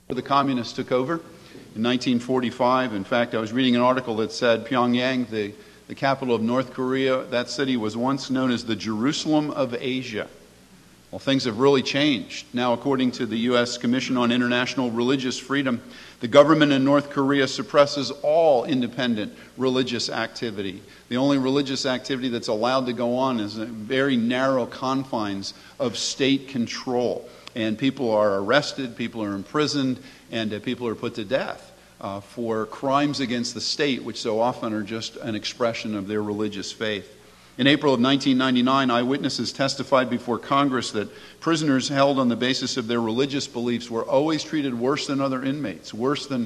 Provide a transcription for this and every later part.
The communists took over in 1945. In fact, I was reading an article that said Pyongyang, the capital of North Korea, that city was once known as the Jerusalem of Asia. Well, things have really changed. Now, according to the U.S. Commission on International Religious Freedom, the government in North Korea suppresses all independent religious activity. The only religious activity that's allowed to go on is in very narrow confines of state control. And people are arrested, people are imprisoned, and people are put to death for crimes against the state, which so often are just an expression of their religious faith. In April of 1999, eyewitnesses testified before Congress that prisoners held on the basis of their religious beliefs were always treated worse than other inmates, worse than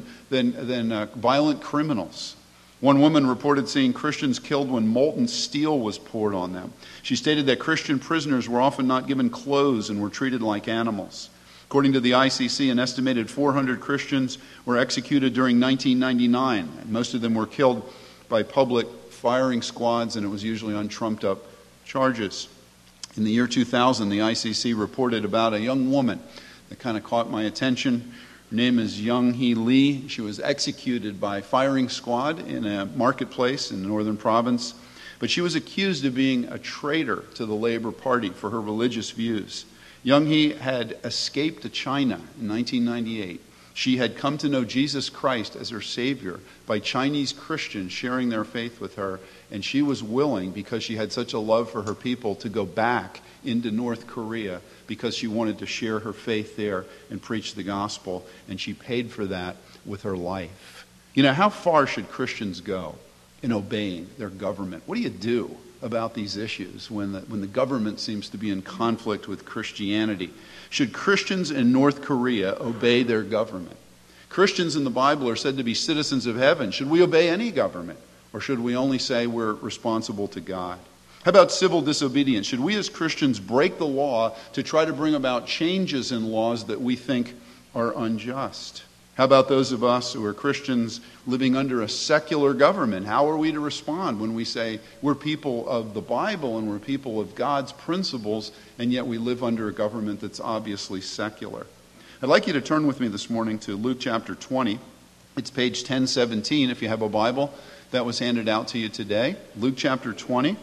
violent criminals. One woman reported seeing Christians killed when molten steel was poured on them. She stated that Christian prisoners were often not given clothes and were treated like animals. According to the ICC, an estimated 400 Christians were executed during 1999. And most of them were killed by public firing squads, and it was usually on trumped-up charges. In the year 2000, the ICC reported about a young woman that kind of caught my attention. Her name is Young-hee Lee. She was executed by firing squad in a marketplace in the northern province, but she was accused of being a traitor to the Labor Party for her religious views. Young-hee had escaped to China in 1998. She had come to know Jesus Christ as her Savior by Chinese Christians sharing their faith with her, and she was willing, because she had such a love for her people, to go back into North Korea because she wanted to share her faith there and preach the gospel, and she paid for that with her life. You know, how far should Christians go in obeying their government? What do you do about these issues when the government seems to be in conflict with Christianity? Should Christians in North Korea obey their government? Christians in the Bible are said to be citizens of heaven. Should we obey any government, or should we only say we're responsible to God? How about civil disobedience? Should we as Christians break the law to try to bring about changes in laws that we think are unjust? How about those of us who are Christians living under a secular government? How are we to respond when we say we're people of the Bible and we're people of God's principles, and yet we live under a government that's obviously secular? I'd like you to turn with me this morning to Luke chapter 20. It's page 1017 if you have a Bible that was handed out to you today. Luke chapter 20.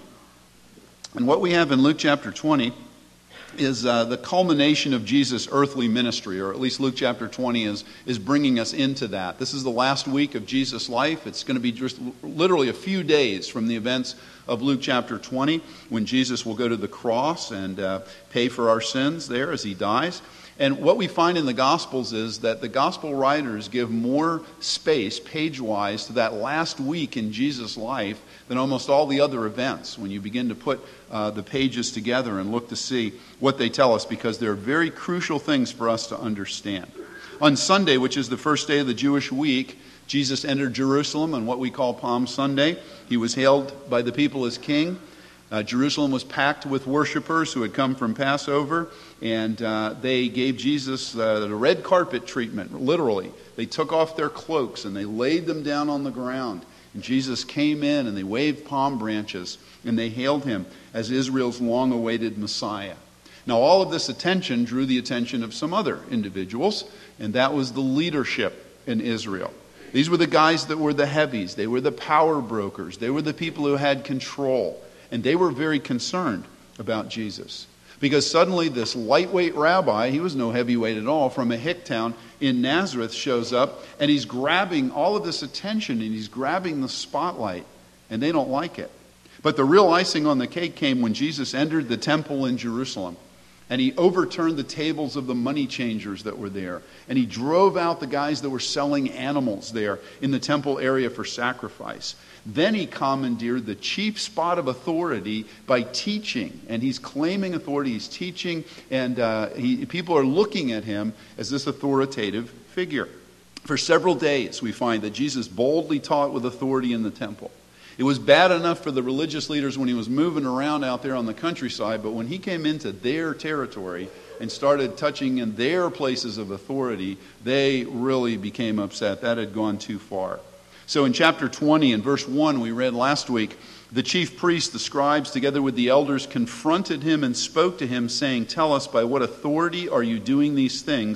And what we have in Luke chapter 20 is the culmination of Jesus' earthly ministry, or at least Luke chapter 20 is bringing us into that. This is the last week of Jesus' life. It's going to be just literally a few days from the events of Luke chapter 20 when Jesus will go to the cross and pay for our sins there as he dies. And what we find in the Gospels is that the Gospel writers give more space, page-wise, to that last week in Jesus' life than almost all the other events when you begin to put the pages together and look to see what they tell us, because they're very crucial things for us to understand. On Sunday, which is the first day of the Jewish week, Jesus entered Jerusalem on what we call Palm Sunday. He was hailed by the people as king. Jerusalem was packed with worshipers who had come from Passover, and they gave Jesus the red carpet treatment, literally. They took off their cloaks and they laid them down on the ground. And Jesus came in and they waved palm branches and they hailed him as Israel's long-awaited Messiah. Now, all of this attention drew the attention of some other individuals, and that was the leadership in Israel. These were the guys that were the heavies. They were the power brokers. They were the people who had control. And they were very concerned about Jesus. Because suddenly this lightweight rabbi, he was no heavyweight at all, from a hick town in Nazareth shows up, and he's grabbing all of this attention, and he's grabbing the spotlight, and they don't like it. But the real icing on the cake came when Jesus entered the temple in Jerusalem, and he overturned the tables of the money changers that were there, and he drove out the guys that were selling animals there in the temple area for sacrifice. Then he commandeered the chief spot of authority by teaching, and he's claiming authority, he's teaching, and people are looking at him as this authoritative figure. For several days we find that Jesus boldly taught with authority in the temple. It was bad enough for the religious leaders when he was moving around out there on the countryside, but when he came into their territory and started touching in their places of authority, they really became upset. That had gone too far. So in chapter 20 and verse 1 we read last week, the chief priests, the scribes, together with the elders, confronted him and spoke to him, saying, "Tell us, by what authority are you doing these things?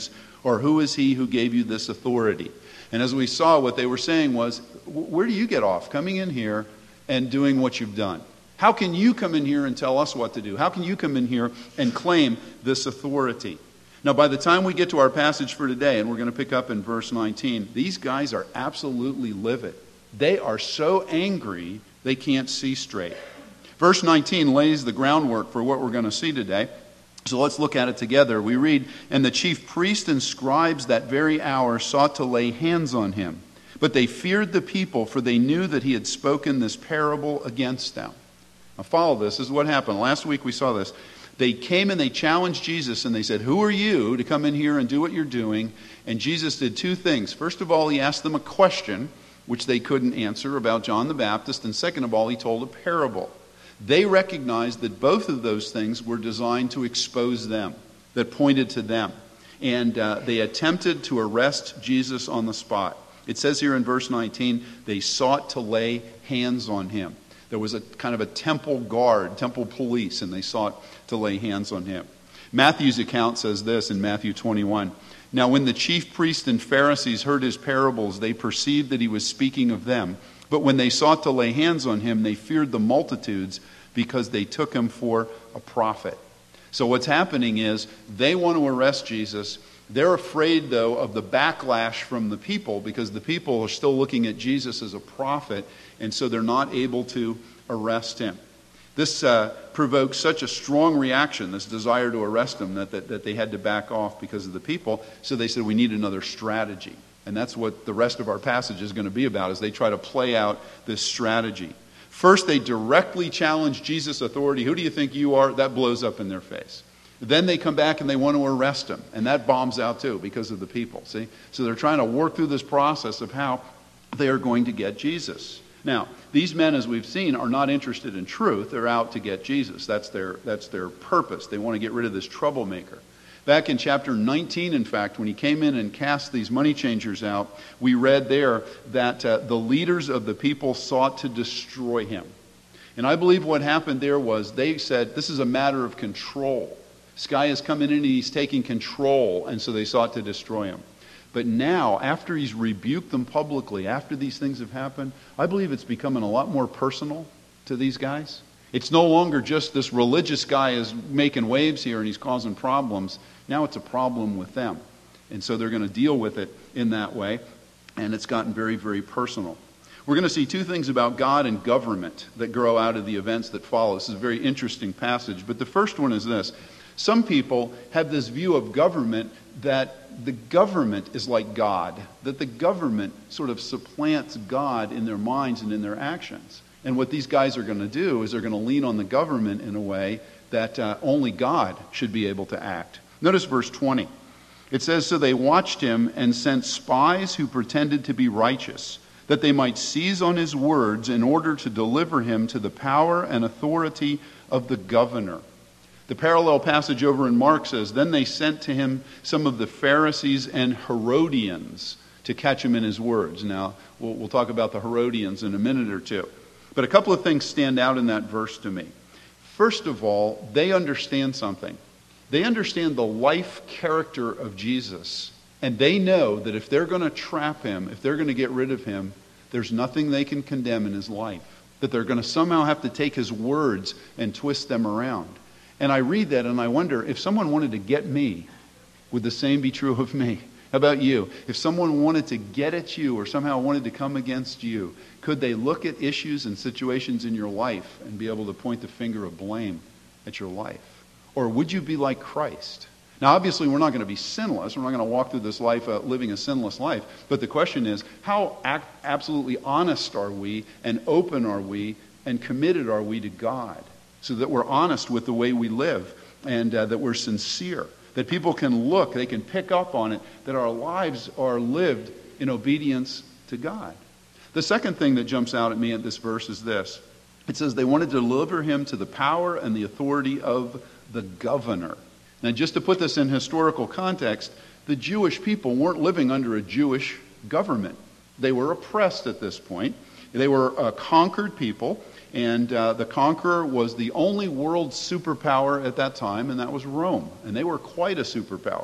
Or who is he who gave you this authority? And as we saw, what they were saying was, where do you get off coming in here and doing what you've done? How can you come in here and tell us what to do? How can you come in here and claim this authority? Now, by the time we get to our passage for today, and we're going to pick up in verse 19, these guys are absolutely livid. They are so angry they can't see straight. Verse 19 lays the groundwork for what we're going to see today. So let's look at it together. We read, "And the chief priests and scribes that very hour sought to lay hands on him. But they feared the people, for they knew that he had spoken this parable against them." Now follow this. This is what happened. Last week we saw this. They came and they challenged Jesus and they said, "Who are you to come in here and do what you're doing?" And Jesus did two things. First of all, he asked them a question, which they couldn't answer, about John the Baptist. And second of all, he told a parable. They recognized that both of those things were designed to expose them, that pointed to them. And they attempted to arrest Jesus on the spot. It says here in verse 19, they sought to lay hands on him. There was a kind of a temple guard, temple police, and they sought to lay hands on him. Matthew's account says this in Matthew 21. "Now when the chief priests and Pharisees heard his parables, they perceived that he was speaking of them. But when they sought to lay hands on him, they feared the multitudes because they took him for a prophet." So what's happening is they want to arrest Jesus. They're afraid, though, of the backlash from the people because the people are still looking at Jesus as a prophet, and so they're not able to arrest him. This provoked such a strong reaction, this desire to arrest him, that they had to back off because of the people. So they said, we need another strategy. And that's what the rest of our passage is going to be about, as they try to play out this strategy. First, they directly challenge Jesus' authority. Who do you think you are? That blows up in their face. Then they come back and they want to arrest him. And that bombs out too because of the people. See? So they're trying to work through this process of how they are going to get Jesus. Now, these men, as we've seen, are not interested in truth. They're out to get Jesus. That's their purpose. They want to get rid of this troublemaker. Back in chapter 19, in fact, when he came in and cast these money changers out, we read there that the leaders of the people sought to destroy him. And I believe what happened there was they said, this is a matter of control. This guy is coming in and he's taking control, and so they sought to destroy him. But now, after he's rebuked them publicly, after these things have happened, I believe it's becoming a lot more personal to these guys. It's no longer just this religious guy is making waves here and he's causing problems. Now it's a problem with them. And so they're going to deal with it in that way. And it's gotten very, very personal. We're going to see two things about God and government that grow out of the events that follow. This is a very interesting passage. But the first one is this. Some people have this view of government that the government is like God, that the government sort of supplants God in their minds and in their actions. And what these guys are going to do is they're going to lean on the government in a way that only God should be able to act. Notice verse 20. It says, "So they watched him and sent spies who pretended to be righteous, that they might seize on his words in order to deliver him to the power and authority of the governor." The parallel passage over in Mark says, "Then they sent to him some of the Pharisees and Herodians to catch him in his words." Now, we'll talk about the Herodians in a minute or two. But a couple of things stand out in that verse to me. First of all, they understand something. They understand the life character of Jesus. And they know that if they're going to trap him, if they're going to get rid of him, there's nothing they can condemn in his life. That they're going to somehow have to take his words and twist them around. And I read that and I wonder, if someone wanted to get me, would the same be true of me? How about you? If someone wanted to get at you or somehow wanted to come against you, could they look at issues and situations in your life and be able to point the finger of blame at your life? Or would you be like Christ? Now, obviously, we're not going to be sinless. We're not going to walk through this life living a sinless life. But the question is, how absolutely honest are we and open are we and committed are we to God? So that we're honest with the way we live and that we're sincere. That people can look, they can pick up on it, that our lives are lived in obedience to God. The second thing that jumps out at me at this verse is this. It says they wanted to deliver him to the power and the authority of the governor. Now, just to put this in historical context, the Jewish people weren't living under a Jewish government. They were oppressed at this point. They were a conquered people, and the conqueror was the only world superpower at that time, and that was Rome. And they were quite a superpower.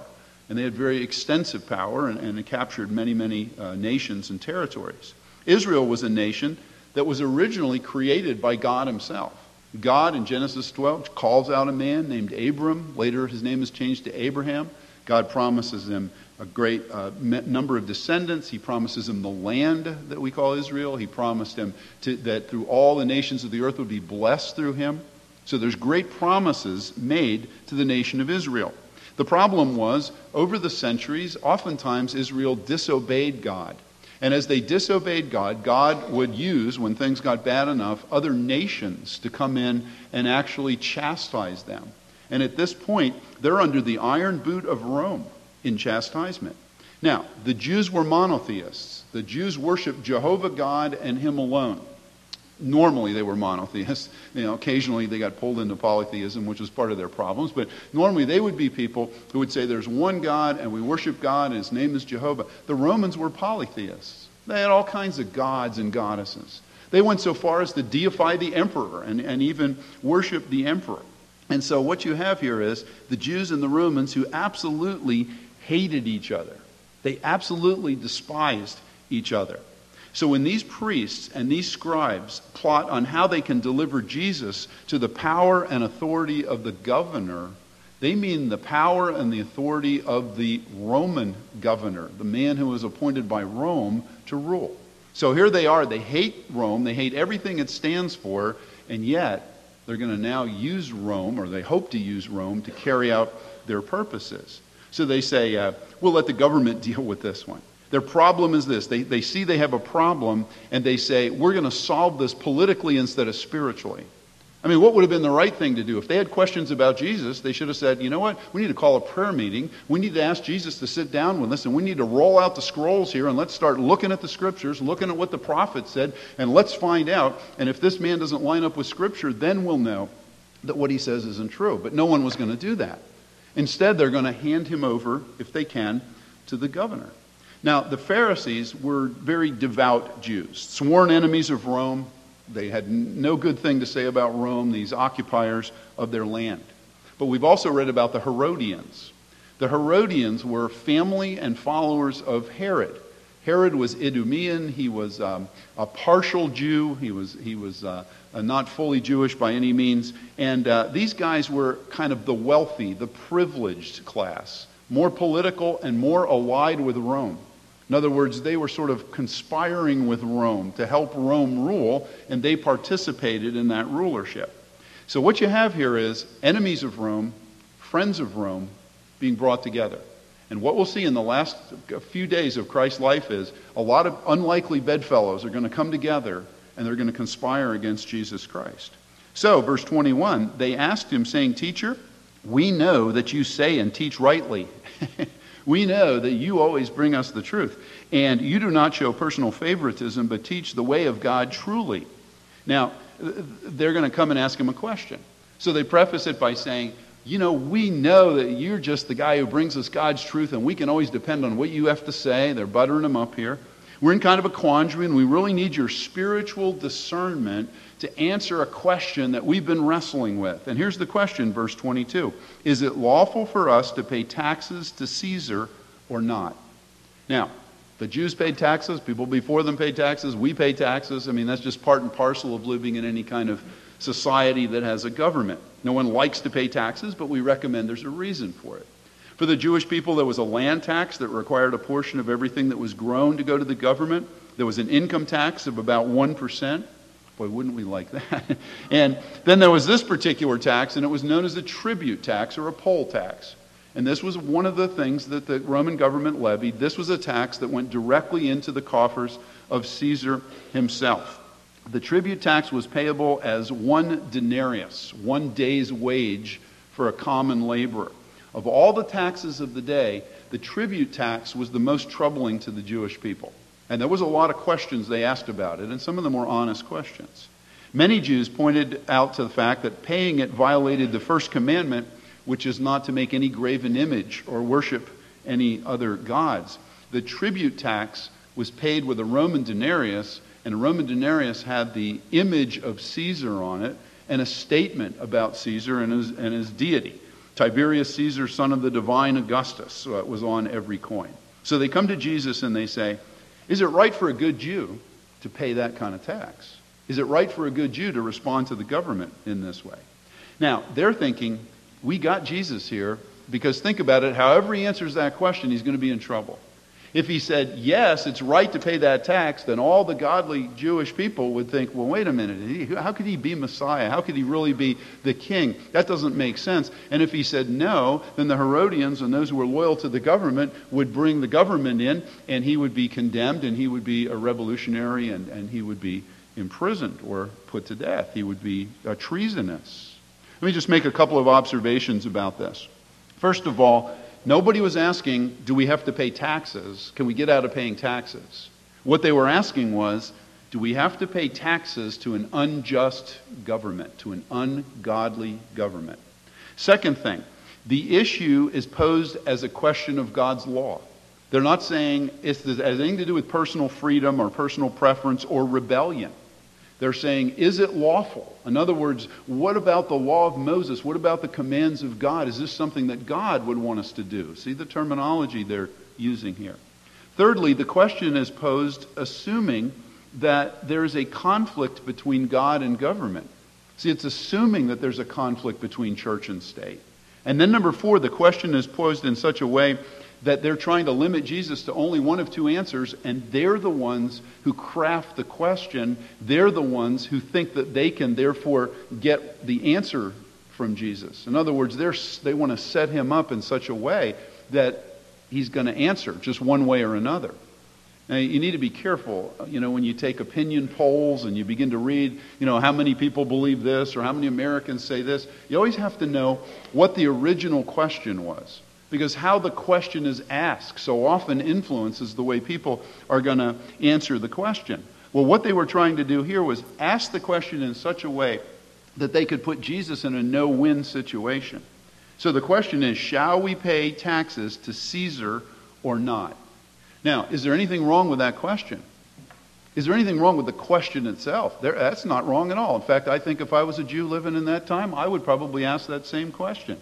And they had very extensive power and it captured many, many nations and territories. Israel was a nation that was originally created by God himself. God in Genesis 12 calls out a man named Abram. Later his name is changed to Abraham. God promises him a great number of descendants. He promises him the land that we call Israel. He promised him that through all the nations of the earth would be blessed through him. So there's great promises made to the nation of Israel. The problem was, over the centuries, oftentimes Israel disobeyed God. And as they disobeyed God, God would use, when things got bad enough, other nations to come in and actually chastise them. And at this point, they're under the iron boot of Rome in chastisement. Now, the Jews were monotheists. The Jews worshiped Jehovah God and him alone. Normally they were monotheists. Occasionally they got pulled into polytheism, which was part of their problems. But normally they would be people who would say there's one God and we worship God and his name is Jehovah. The Romans were polytheists. They had all kinds of gods and goddesses. They went so far as to deify the emperor and even worship the emperor. And so what you have here is the Jews and the Romans who absolutely hated each other. They absolutely despised each other. So when these priests and these scribes plot on how they can deliver Jesus to the power and authority of the governor, they mean the power and the authority of the Roman governor, the man who was appointed by Rome to rule. So here they are, they hate Rome, they hate everything it stands for, and yet they're going to now use Rome, or they hope to use Rome, to carry out their purposes. So they say, we'll let the government deal with this one. Their problem is this. They see they have a problem, and they say, we're going to solve this politically instead of spiritually. I mean, what would have been the right thing to do? If they had questions about Jesus, they should have said, you know what? We need to call a prayer meeting. We need to ask Jesus to sit down with us, and we need to roll out the scrolls here, and let's start looking at the Scriptures, looking at what the prophet said, and let's find out. And if this man doesn't line up with Scripture, then we'll know that what he says isn't true. But no one was going to do that. Instead, they're going to hand him over, if they can, to the governor. Now, the Pharisees were very devout Jews, sworn enemies of Rome. They had no good thing to say about Rome, these occupiers of their land. But we've also read about the Herodians. The Herodians were family and followers of Herod. Herod was Idumean. He was a partial Jew. He was not fully Jewish by any means. And these guys were kind of the wealthy, the privileged class, more political and more allied with Rome. In other words, they were sort of conspiring with Rome to help Rome rule, and they participated in that rulership. So what you have here is enemies of Rome, friends of Rome, being brought together. And what we'll see in the last few days of Christ's life is a lot of unlikely bedfellows are going to come together, and they're going to conspire against Jesus Christ. So, verse 21, they asked him, saying, Teacher, we know that you say and teach rightly. We know that you always bring us the truth, and you do not show personal favoritism, but teach the way of God truly. Now, they're going to come and ask him a question. So they preface it by saying, we know that you're just the guy who brings us God's truth, and we can always depend on what you have to say. They're buttering him up here. We're in kind of a quandary, and we really need your spiritual discernment to answer a question that we've been wrestling with. And here's the question, verse 22. Is it lawful for us to pay taxes to Caesar or not? Now, the Jews paid taxes. People before them paid taxes. We pay taxes. I mean, that's just part and parcel of living in any kind of society that has a government. No one likes to pay taxes, but we recommend there's a reason for it. For the Jewish people, there was a land tax that required a portion of everything that was grown to go to the government. There was an income tax of about 1%. Boy, wouldn't we like that? And then there was this particular tax, and it was known as a tribute tax or a poll tax. And this was one of the things that the Roman government levied. This was a tax that went directly into the coffers of Caesar himself. The tribute tax was payable as 1 denarius, 1 day's wage for a common laborer. Of all the taxes of the day, the tribute tax was the most troubling to the Jewish people. And there was a lot of questions they asked about it, and some of them were honest questions. Many Jews pointed out to the fact that paying it violated the first commandment, which is not to make any graven image or worship any other gods. The tribute tax was paid with a Roman denarius, and a Roman denarius had the image of Caesar on it and a statement about Caesar and his deity. Tiberius Caesar, son of the divine Augustus, was on every coin. So they come to Jesus and they say, is it right for a good Jew to pay that kind of tax? Is it right for a good Jew to respond to the government in this way? Now, they're thinking, we got Jesus here, because think about it, however he answers that question, he's going to be in trouble. If he said, yes, it's right to pay that tax, then all the godly Jewish people would think, well, wait a minute, how could he be Messiah? How could he really be the king? That doesn't make sense. And if he said no, then the Herodians and those who were loyal to the government would bring the government in, and he would be condemned, and he would be a revolutionary, and he would be imprisoned or put to death. He would be treasonous. Let me just make a couple of observations about this. First of all, nobody was asking, do we have to pay taxes? Can we get out of paying taxes? What they were asking was, do we have to pay taxes to an unjust government, to an ungodly government? Second thing, the issue is posed as a question of God's law. They're not saying it has anything to do with personal freedom or personal preference or rebellion. They're saying, is it lawful? In other words, what about the law of Moses? What about the commands of God? Is this something that God would want us to do? See the terminology they're using here. Thirdly, the question is posed assuming that there is a conflict between God and government. See, it's assuming that there's a conflict between church and state. And then number 4, the question is posed in such a way that they're trying to limit Jesus to only one of two answers, and they're the ones who craft the question. They're the ones who think that they can therefore get the answer from Jesus. In other words, they want to set him up in such a way that he's going to answer just one way or another. Now, you need to be careful, when you take opinion polls and you begin to read, how many people believe this or how many Americans say this. You always have to know what the original question was. Because how the question is asked so often influences the way people are going to answer the question. Well, what they were trying to do here was ask the question in such a way that they could put Jesus in a no-win situation. So the question is, shall we pay taxes to Caesar or not? Now, is there anything wrong with that question? Is there anything wrong with the question itself? That's not wrong at all. In fact, I think if I was a Jew living in that time, I would probably ask that same question.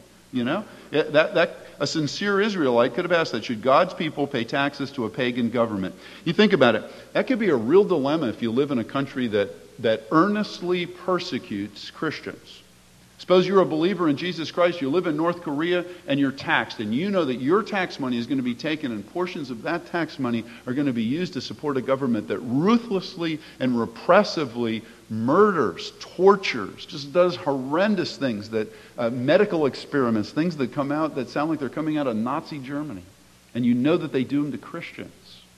A sincere Israelite could have asked that. Should God's people pay taxes to a pagan government? You think about it. That could be a real dilemma if you live in a country that earnestly persecutes Christians. Suppose you're a believer in Jesus Christ, you live in North Korea, and you're taxed, and you know that your tax money is going to be taken, and portions of that tax money are going to be used to support a government that ruthlessly and repressively murders, tortures, just does horrendous things, that medical experiments, things that come out that sound like they're coming out of Nazi Germany. And you know that they do them to Christians.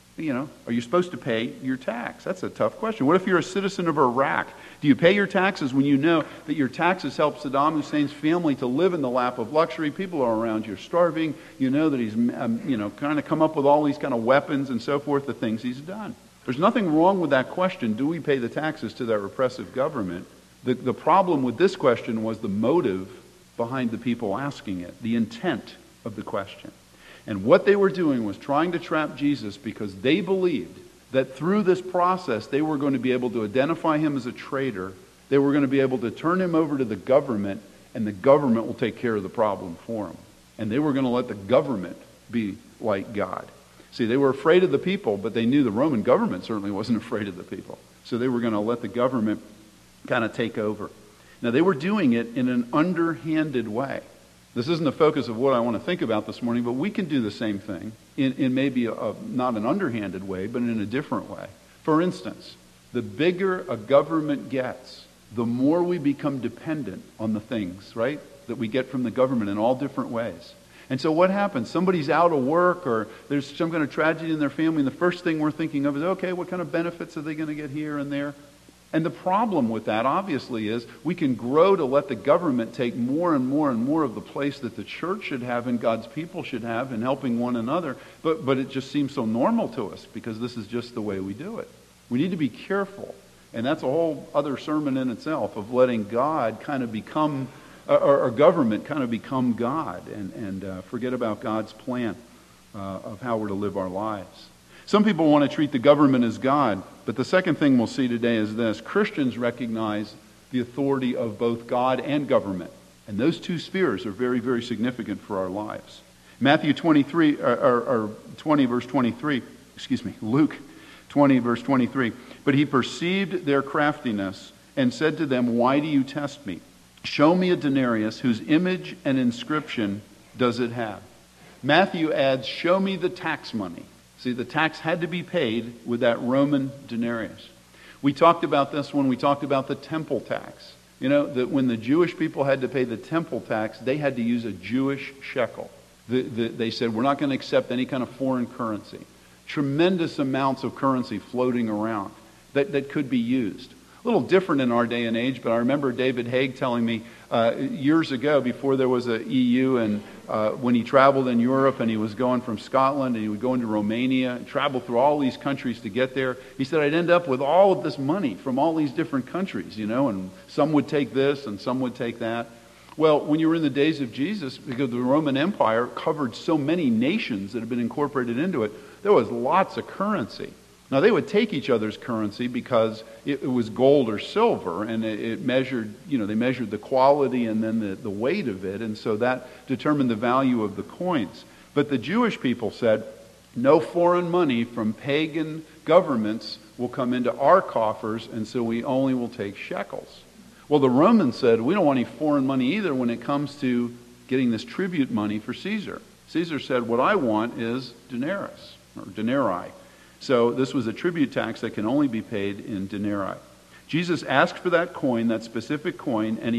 Are you supposed to pay your tax? That's a tough question. What if you're a citizen of Iraq? Do you pay your taxes when you know that your taxes help Saddam Hussein's family to live in the lap of luxury? People are around you starving. You know that he's, kind of come up with all these kind of weapons and so forth, the things he's done. There's nothing wrong with that question. Do we pay the taxes to that repressive government? The problem with this question was the motive behind the people asking it, the intent of the question. And what they were doing was trying to trap Jesus because they believed that through this process they were going to be able to identify him as a traitor. They were going to be able to turn him over to the government, and the government will take care of the problem for him. And they were going to let the government be like God. See, they were afraid of the people, but they knew the Roman government certainly wasn't afraid of the people. So they were going to let the government kind of take over. Now, they were doing it in an underhanded way. This isn't the focus of what I want to think about this morning, but we can do the same thing in maybe not an underhanded way, but in a different way. For instance, the bigger a government gets, the more we become dependent on the things, right, that we get from the government in all different ways. And so what happens? Somebody's out of work or there's some kind of tragedy in their family, and the first thing we're thinking of is, okay, what kind of benefits are they going to get here and there? And the problem with that, obviously, is we can grow to let the government take more and more and more of the place that the church should have and God's people should have in helping one another. But it just seems so normal to us because this is just the way we do it. We need to be careful. And that's a whole other sermon in itself of letting God kind of become, or government kind of become God and forget about God's plan of how we're to live our lives. Some people want to treat the government as God, but the second thing we'll see today is this. Christians recognize the authority of both God and government And those two spheres are very, very significant for our lives. Matthew 23, or 20, verse 23, Luke 20, verse 23. But he perceived their craftiness and said to them, why do you test me? Show me a denarius whose image and inscription does it have? Matthew adds, show me the tax money. See, the tax had to be paid with that Roman denarius. We talked about this when we talked about the temple tax. You know, that when the Jewish people had to pay the temple tax, they had to use a Jewish shekel. They said, we're not going to accept any kind of foreign currency. Tremendous amounts of currency floating around that could be used. A little different in our day and age, but I remember David Haig telling me years ago, before there was a EU, and when he traveled in Europe and he was going from Scotland and he would go into Romania and travel through all these countries to get there, he said, I'd end up with all of this money from all these different countries, you know, and some would take this and some would take that. Well, when you were in the days of Jesus, because the Roman Empire covered so many nations that had been incorporated into it, there was lots of currency. Now, they would take each other's currency because it was gold or silver, and it measured, you know, they measured the quality and then the weight of it, and so that determined the value of the coins. But the Jewish people said, no foreign money from pagan governments will come into our coffers, and so we only will take shekels. Well, the Romans said, we don't want any foreign money either when it comes to getting this tribute money for Caesar. Caesar said, what I want is denarius, or denarii. So this was a tribute tax that can only be paid in denarii. Jesus asked for that coin, that specific coin, and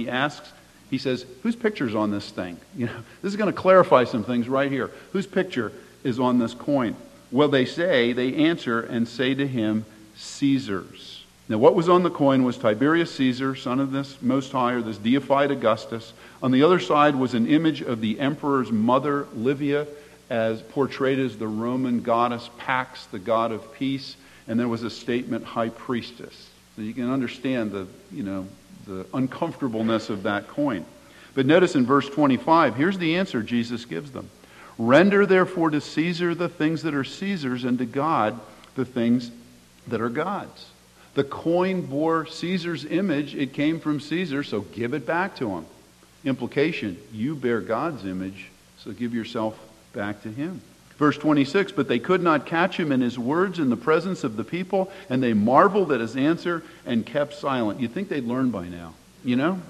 he says, whose picture's on this thing? You know, this is going to clarify some things right here. Whose picture is on this coin? Well, they answer and say to him, Caesar's. Now, what was on the coin was Tiberius Caesar, son of this Most High, or this deified Augustus. On the other side was an image of the emperor's mother, Livia, as portrayed as the Roman goddess Pax, the god of peace, and there was a statement, high priestess. So you can understand the uncomfortableness of that coin. But notice in verse 25, here's the answer Jesus gives them. Render therefore to Caesar the things that are Caesar's, and to God the things that are God's. The coin bore Caesar's image. It came from Caesar, so give it back to him. Implication, you bear God's image, so give yourself back to him. Verse 26, but they could not catch him in his words in the presence of the people, and they marveled at his answer and kept silent. You'd think they'd learn by now, you know?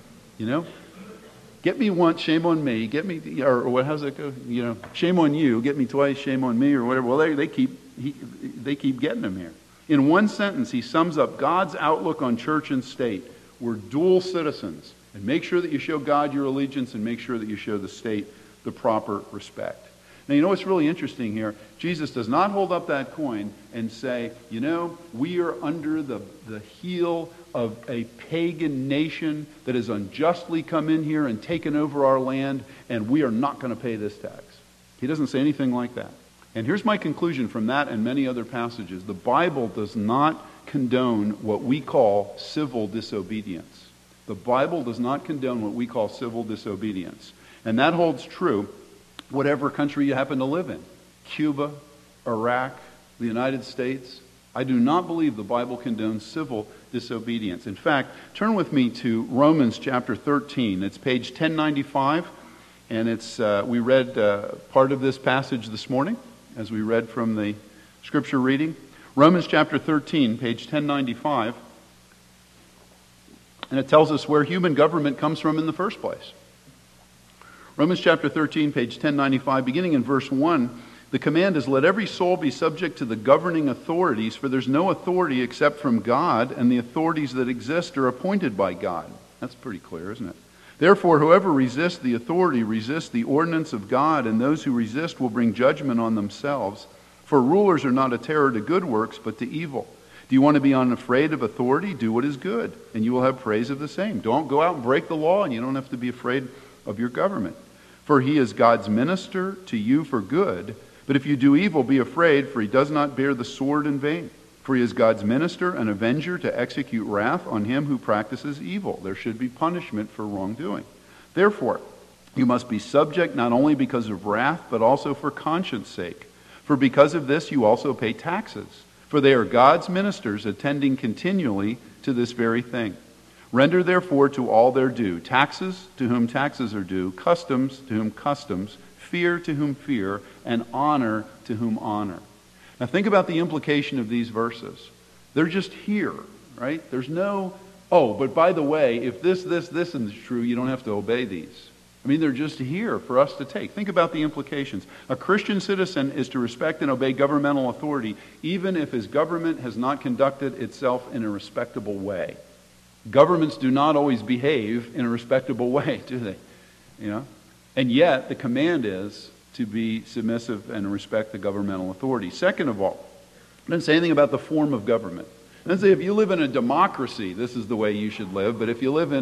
Get me once, shame on me. Get me, or what? How's it go? You know, shame on you. Get me twice, shame on me, or whatever. Well, they keep getting him here. In one sentence, he sums up God's outlook on church and state. We're dual citizens, and make sure that you show God your allegiance, and make sure that you show the state the proper respect. Now, you know what's really interesting here? Jesus does not hold up that coin and say, you know, we are under the heel of a pagan nation that has unjustly come in here and taken over our land, and we are not going to pay this tax. He doesn't say anything like that. And here's my conclusion from that and many other passages. The Bible does not condone what we call civil disobedience. The Bible does not condone what we call civil disobedience. And that holds true whatever country you happen to live in. Cuba, Iraq, the United States. I do not believe the Bible condones civil disobedience. In fact, turn with me to Romans chapter 13. It's page 1095, and we read part of this passage this morning as we read from the scripture reading. Romans chapter 13, page 1095, and it tells us where human government comes from in the first place. Romans chapter 13, page 1095, beginning in verse 1, the command is, let every soul be subject to the governing authorities, for there's no authority except from God, and the authorities that exist are appointed by God. That's pretty clear, isn't it? Therefore, whoever resists the authority resists the ordinance of God, and those who resist will bring judgment on themselves. For rulers are not a terror to good works, but to evil. Do you want to be unafraid of authority? Do what is good, and you will have praise of the same. Don't go out and break the law, and you don't have to be afraid of your government. For he is God's minister to you for good. But if you do evil, be afraid, for he does not bear the sword in vain. For he is God's minister, an avenger to execute wrath on him who practices evil. There should be punishment for wrongdoing. Therefore, you must be subject not only because of wrath, but also for conscience sake. For because of this you also pay taxes. For they are God's ministers attending continually to this very thing. Render therefore to all their due, taxes to whom taxes are due, customs to whom customs, fear to whom fear, and honor to whom honor. Now think about the implication of these verses. They're just here, right? There's no, oh, but by the way, if this is true, you don't have to obey these. I mean, they're just here for us to take. Think about the implications. A Christian citizen is to respect and obey governmental authority, even if his government has not conducted itself in a respectable way. Governments do not always behave in a respectable way, do they? You know? And yet, the command is to be submissive and respect the governmental authority. Second of all, it doesn't say anything about the form of government. It doesn't say if you live in a democracy, this is the way you should live. But if you live in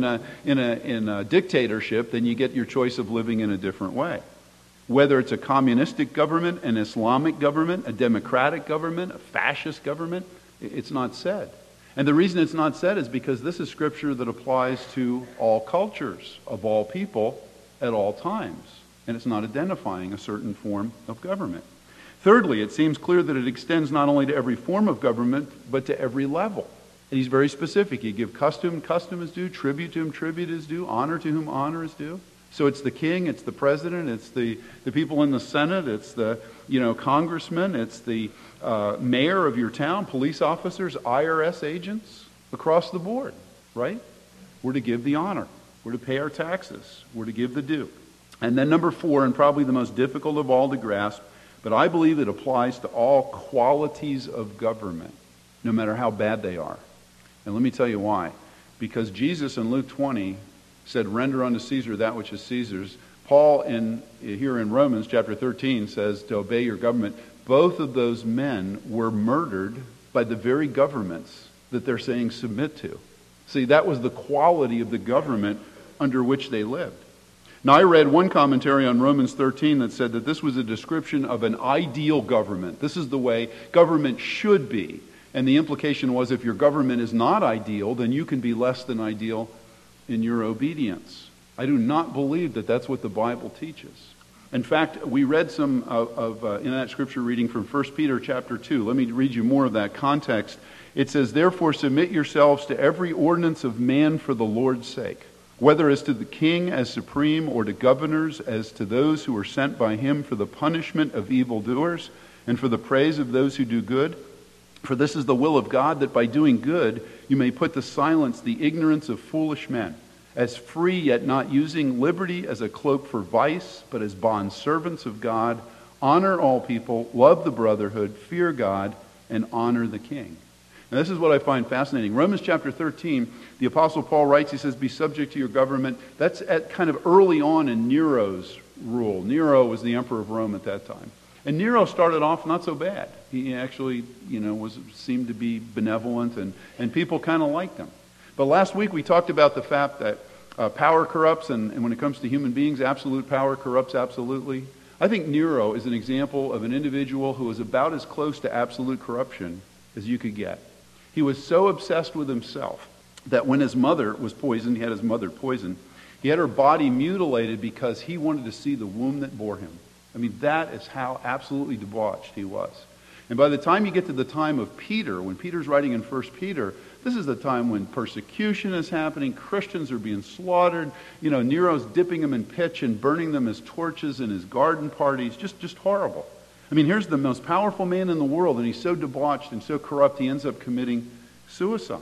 a dictatorship, then you get your choice of living in a different way. Whether it's a communistic government, an Islamic government, a democratic government, a fascist government, it's not said. And the reason it's not said is because this is scripture that applies to all cultures, of all people, at all times. And it's not identifying a certain form of government. Thirdly, it seems clear that it extends not only to every form of government, but to every level. And he's very specific. You give custom is due, tribute to whom tribute is due, honor to whom honor is due. So it's the king, it's the president, it's the people in the Senate, it's the congressmen, it's the mayor of your town, police officers, IRS agents, across the board, right? We're to give the honor. We're to pay our taxes. We're to give the due. And then number 4, and probably the most difficult of all to grasp, but I believe it applies to all qualities of government, no matter how bad they are. And let me tell you why. Because Jesus in Luke 20 said, render unto Caesar that which is Caesar's. Paul here in Romans chapter 13 says to obey your government. Both of those men were murdered by the very governments that they're saying submit to. See, that was the quality of the government under which they lived. Now, I read one commentary on Romans 13 that said that this was a description of an ideal government. This is the way government should be. And the implication was if your government is not ideal, then you can be less than ideal in your obedience. I do not believe that that's what the Bible teaches. In fact, we read some in that scripture reading from 1 Peter chapter 2. Let me read you more of that context. It says, therefore submit yourselves to every ordinance of man for the Lord's sake, whether as to the king as supreme, or to governors as to those who are sent by him for the punishment of evildoers and for the praise of those who do good. For this is the will of God, that by doing good you may put to silence the ignorance of foolish men, as free yet not using liberty as a cloak for vice, but as bondservants of God. Honor all people, love the brotherhood, fear God, and honor the king. Now, this is what I find fascinating. Romans chapter 13, the Apostle Paul writes, he says, be subject to your government. That's at kind of early on in Nero's rule. Nero was the emperor of Rome at that time. And Nero started off not so bad. He actually, seemed to be benevolent, and people kind of liked him. But last week we talked about the fact that power corrupts, and when it comes to human beings, absolute power corrupts absolutely. I think Nero is an example of an individual who was about as close to absolute corruption as you could get. He was so obsessed with himself that when his mother was poisoned, he had his mother poisoned, he had her body mutilated because he wanted to see the womb that bore him. I mean, that is how absolutely debauched he was. And by the time you get to the time of Peter, when Peter's writing in 1 Peter, this is the time when persecution is happening, Christians are being slaughtered, Nero's dipping them in pitch and burning them as torches in his garden parties, just horrible. I mean, here's the most powerful man in the world, and he's so debauched and so corrupt, he ends up committing suicide.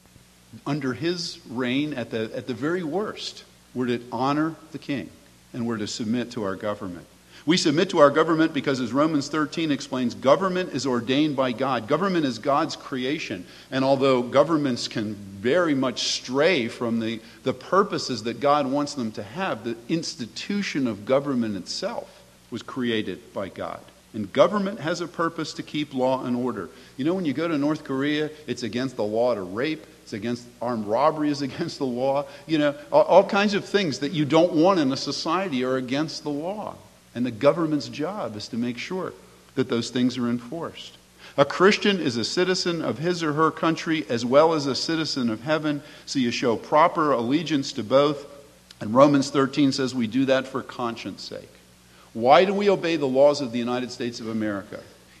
Under his reign, at the very worst, we're to honor the king, and we're to submit to our government. We submit to our government because, as Romans 13 explains, government is ordained by God. Government is God's creation. And although governments can very much stray from the purposes that God wants them to have, the institution of government itself was created by God. And government has a purpose to keep law and order. When you go to North Korea, it's against the law to rape. It's against armed robbery is against the law. All kinds of things that you don't want in a society are against the law. And the government's job is to make sure that those things are enforced. A Christian is a citizen of his or her country as well as a citizen of heaven. So you show proper allegiance to both. And Romans 13 says we do that for conscience sake. Why do we obey the laws of the United States of America?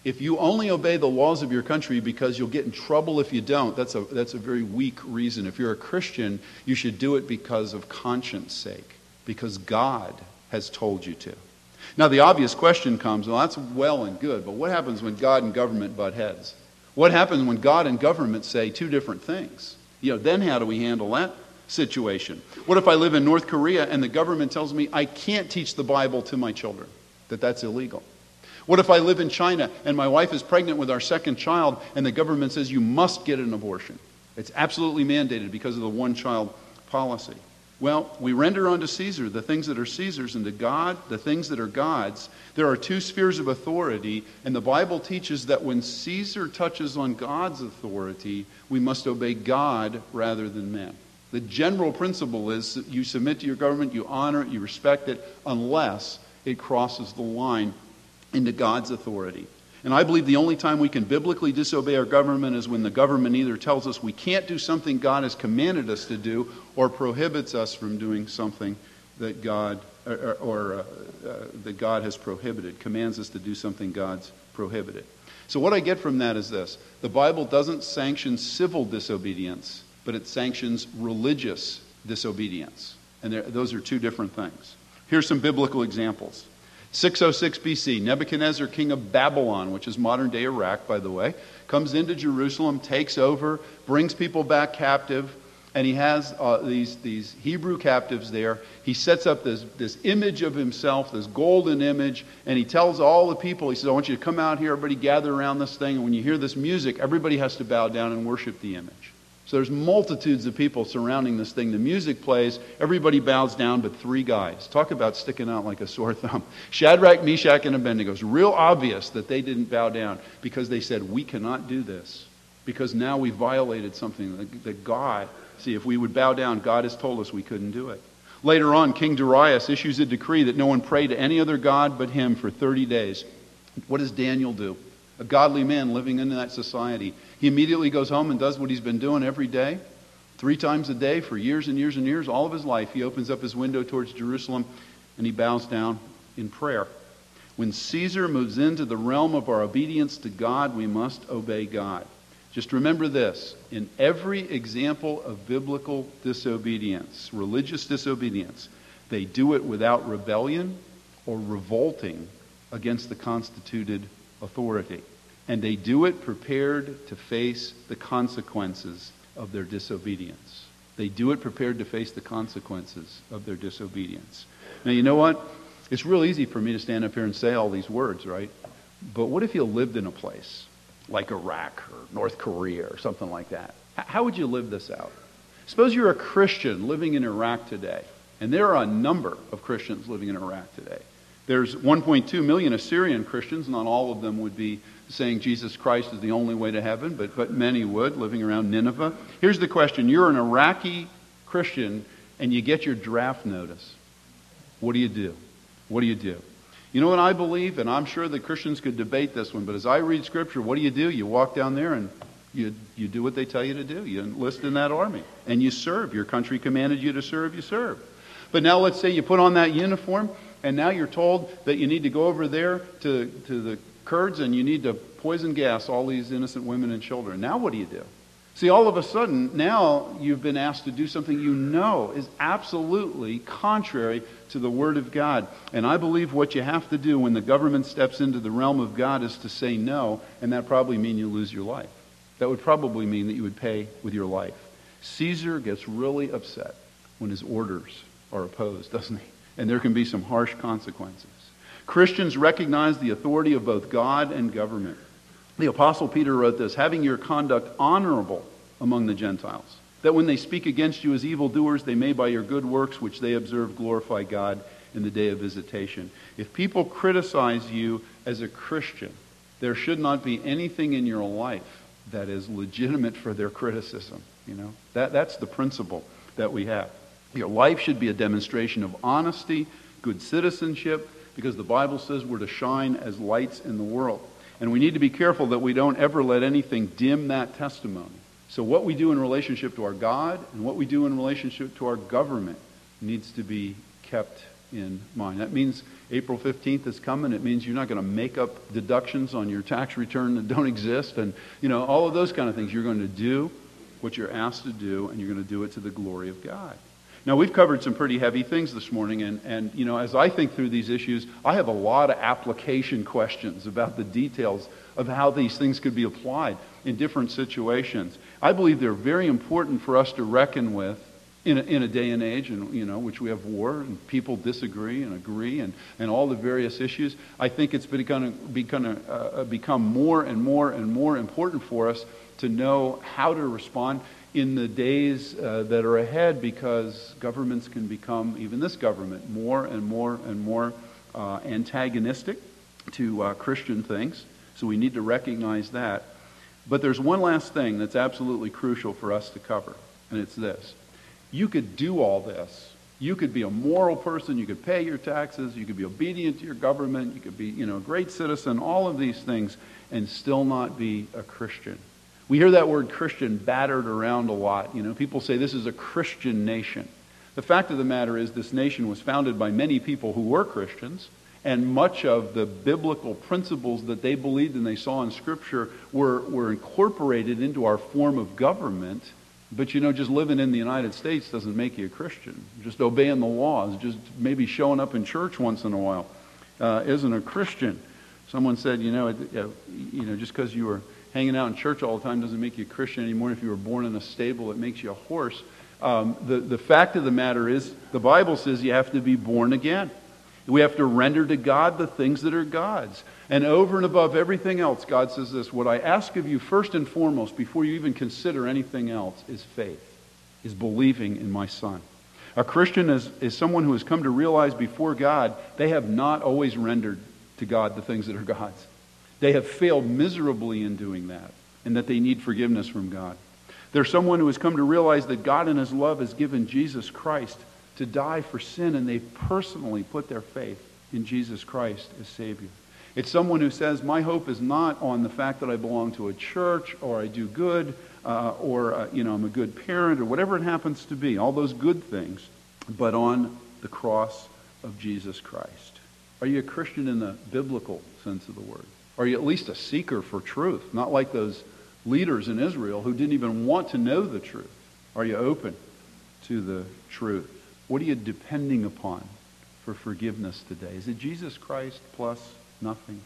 If you only obey the laws of your country because you'll get in trouble if you don't, that's a very weak reason. If you're a Christian, you should do it because of conscience sake, because God has told you to. Now the obvious question comes, well, that's well and good, but what happens when God and government butt heads? What happens when God and government say two different things? Then how do we handle that situation? What if I live in North Korea and the government tells me I can't teach the Bible to my children, that's illegal? What if I live in China and my wife is pregnant with our second child and the government says you must get an abortion? It's absolutely mandated because of the one-child policy. Well, we render unto Caesar the things that are Caesar's, and to God the things that are God's. There are two spheres of authority, and the Bible teaches that when Caesar touches on God's authority, we must obey God rather than men. The general principle is that you submit to your government, you honor it, you respect it, unless it crosses the line into God's authority. And I believe the only time we can biblically disobey our government is when the government either tells us we can't do something God has commanded us to do or prohibits us from doing something that God that God has prohibited, commands us to do something God's prohibited. So what I get from that is this: the Bible doesn't sanction civil disobedience, but it sanctions religious disobedience. And those are two different things. Here's some biblical examples. 606 BC, Nebuchadnezzar, king of Babylon, which is modern-day Iraq, by the way, comes into Jerusalem, takes over, brings people back captive, and he has these Hebrew captives there. He sets up this image of himself, this golden image, and he tells all the people, he says, I want you to come out here, everybody gather around this thing, and when you hear this music, everybody has to bow down and worship the image. So there's multitudes of people surrounding this thing. The music plays, everybody bows down but three guys. Talk about sticking out like a sore thumb. Shadrach, Meshach, and Abednego. It's real obvious that they didn't bow down because they said, we cannot do this because now we violated something that God, see, if we would bow down, God has told us we couldn't do it. Later on, King Darius issues a decree that no one pray to any other god but him for 30 days. What does Daniel do? A godly man living in that society. He immediately goes home and does what he's been doing every day, 3 times a day for years and years and years, all of his life. He opens up his window towards Jerusalem and he bows down in prayer. When Caesar moves into the realm of our obedience to God, we must obey God. Just remember this: in every example of biblical disobedience, religious disobedience, they do it without rebellion or revolting against the constituted authority. And they do it prepared to face the consequences of their disobedience. They do it prepared to face the consequences of their disobedience. Now, you know what? It's real easy for me to stand up here and say all these words, right? But what if you lived in a place like Iraq or North Korea or something like that? How would you live this out? Suppose you're a Christian living in Iraq today, and there are a number of Christians living in Iraq today. There's 1.2 million Assyrian Christians. Not all of them would be saying Jesus Christ is the only way to heaven, but many would, living around Nineveh. Here's the question. You're an Iraqi Christian, and you get your draft notice. What do you do? What do you do? You know what I believe, and I'm sure that Christians could debate this one, but as I read Scripture, what do? You walk down there and you do what they tell you to do. You enlist in that army, and you serve. Your country commanded you to serve, you serve. But now let's say you put on that uniform, and now you're told that you need to go over there to the Kurds and you need to poison gas all these innocent women and children. Now what do you do? See, all of a sudden, now you've been asked to do something you know is absolutely contrary to the Word of God. And I believe what you have to do when the government steps into the realm of God is to say no, and that probably means you lose your life. That would probably mean that you would pay with your life. Caesar gets really upset when his orders are opposed, doesn't he? And there can be some harsh consequences. Christians recognize the authority of both God and government. The Apostle Peter wrote this: having your conduct honorable among the Gentiles, that when they speak against you as evildoers, they may by your good works which they observe glorify God in the day of visitation. If people criticize you as a Christian, there should not be anything in your life that is legitimate for their criticism. You know, that's the principle that we have. Your life should be a demonstration of honesty, good citizenship, because the Bible says we're to shine as lights in the world. And we need to be careful that we don't ever let anything dim that testimony. So what we do in relationship to our God and what we do in relationship to our government needs to be kept in mind. That means April 15th is coming. It means you're not going to make up deductions on your tax return that don't exist, and all of those kind of things. You're going to do what you're asked to do, and you're going to do it to the glory of God. Now, we've covered some pretty heavy things this morning, and as I think through these issues, I have a lot of application questions about the details of how these things could be applied in different situations. I believe they're very important for us to reckon with in a day and age in which we have war and people disagree and agree and all the various issues. I think it's going to become more and more and more important for us to know how to respond in the days that are ahead, because governments can become, even this government, more and more and more antagonistic to Christian things. So we need to recognize that. But there's one last thing that's absolutely crucial for us to cover, and it's this. You could do all this. You could be a moral person. You could pay your taxes. You could be obedient to your government. You could be, a great citizen, all of these things, and still not be a Christian. We hear that word Christian battered around a lot. People say this is a Christian nation. The fact of the matter is this nation was founded by many people who were Christians, and much of the biblical principles that they believed and they saw in Scripture were incorporated into our form of government. But just living in the United States doesn't make you a Christian. Just obeying the laws, just maybe showing up in church once in a while isn't a Christian. Someone said, just because you were hanging out in church all the time doesn't make you a Christian anymore. If you were born in a stable, it makes you a horse. The fact of the matter is, the Bible says you have to be born again. We have to render to God the things that are God's. And over and above everything else, God says this: what I ask of you first and foremost, before you even consider anything else, is faith, is believing in my Son. A Christian is someone who has come to realize before God they have not always rendered to God the things that are God's. They have failed miserably in doing that, and that they need forgiveness from God. They're someone who has come to realize that God in His love has given Jesus Christ to die for sin, and they've personally put their faith in Jesus Christ as Savior. It's someone who says, my hope is not on the fact that I belong to a church, or I do good, or I'm a good parent, or whatever it happens to be, all those good things, but on the cross of Jesus Christ. Are you a Christian in the biblical sense of the word? Are you at least a seeker for truth? Not like those leaders in Israel who didn't even want to know the truth. Are you open to the truth? What are you depending upon for forgiveness today? Is it Jesus Christ plus nothing?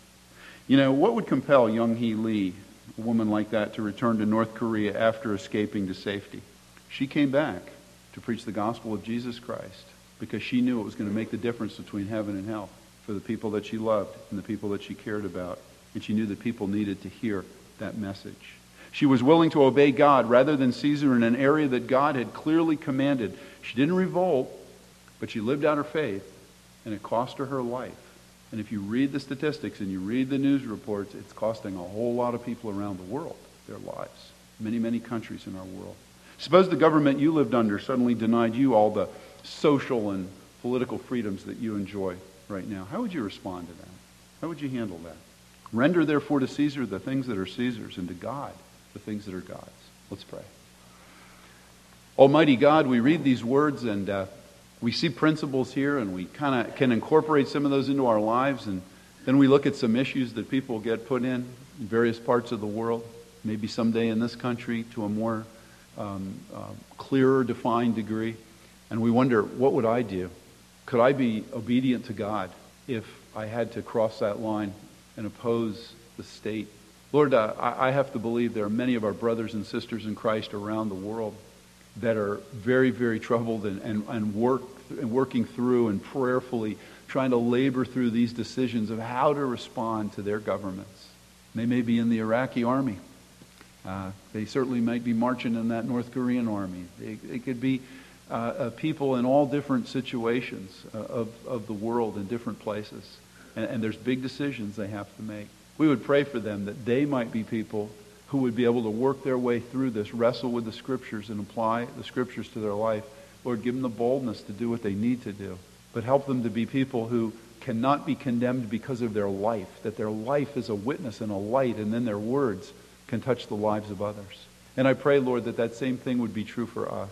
What would compel Young Hee Lee, a woman like that, to return to North Korea after escaping to safety? She came back to preach the gospel of Jesus Christ because she knew it was going to make the difference between heaven and hell for the people that she loved and the people that she cared about. And she knew that people needed to hear that message. She was willing to obey God rather than Caesar in an area that God had clearly commanded. She didn't revolt, but she lived out her faith, and it cost her her life. And if you read the statistics and you read the news reports, it's costing a whole lot of people around the world their lives. Many, many countries in our world. Suppose the government you lived under suddenly denied you all the social and political freedoms that you enjoy right now. How would you respond to that? How would you handle that? Render therefore to Caesar the things that are Caesar's, and to God the things that are God's. Let's pray. Almighty God, we read these words and we see principles here, and we kind of can incorporate some of those into our lives, and then we look at some issues that people get put in various parts of the world, maybe someday in this country to a more clearer defined degree, and we wonder, what would I do? Could I be obedient to God if I had to cross that line and oppose the state? Lord, I have to believe there are many of our brothers and sisters in Christ around the world that are very, very troubled and working through and prayerfully trying to labor through these decisions of how to respond to their governments. They may be in the Iraqi army. They certainly might be marching in that North Korean army. They could be people in all different situations of the world in different places. And there's big decisions they have to make. We would pray for them that they might be people who would be able to work their way through this, wrestle with the Scriptures and apply the Scriptures to their life. Lord, give them the boldness to do what they need to do. But help them to be people who cannot be condemned because of their life, that their life is a witness and a light, and then their words can touch the lives of others. And I pray, Lord, that that same thing would be true for us.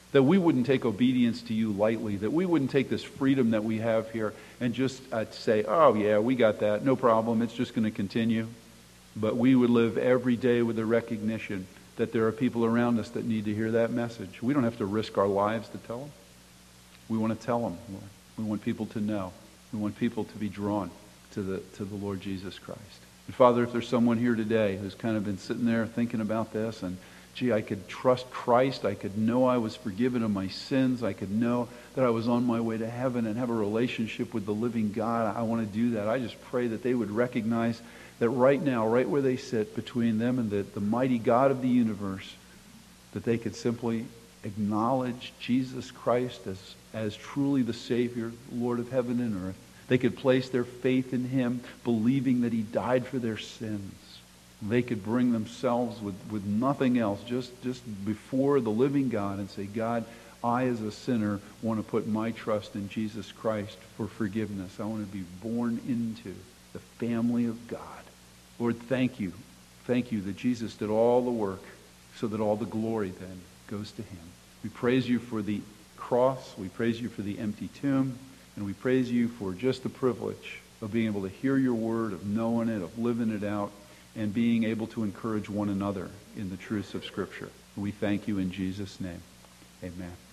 That we wouldn't take obedience to you lightly, that we wouldn't take this freedom that we have here and just say, oh yeah, we got that, no problem, it's just going to continue. But we would live every day with the recognition that there are people around us that need to hear that message. We don't have to risk our lives to tell them. We want to tell them, Lord. We want people to know. We want people to be drawn to the Lord Jesus Christ. And Father, if there's someone here today who's kind of been sitting there thinking about this and, gee, I could trust Christ. I could know I was forgiven of my sins. I could know that I was on my way to heaven and have a relationship with the living God. I want to do that. I just pray that they would recognize that right now, right where they sit between them and the mighty God of the universe, that they could simply acknowledge Jesus Christ as truly the Savior, Lord of heaven and earth. They could place their faith in Him, believing that He died for their sins. They could bring themselves with nothing else, just before the living God and say, God, I as a sinner want to put my trust in Jesus Christ for forgiveness. I want to be born into the family of God. Lord, thank you. Thank you that Jesus did all the work so that all the glory then goes to Him. We praise you for the cross. We praise you for the empty tomb. And we praise you for just the privilege of being able to hear your word, of knowing it, of living it out, and being able to encourage one another in the truths of Scripture. We thank you in Jesus' name. Amen.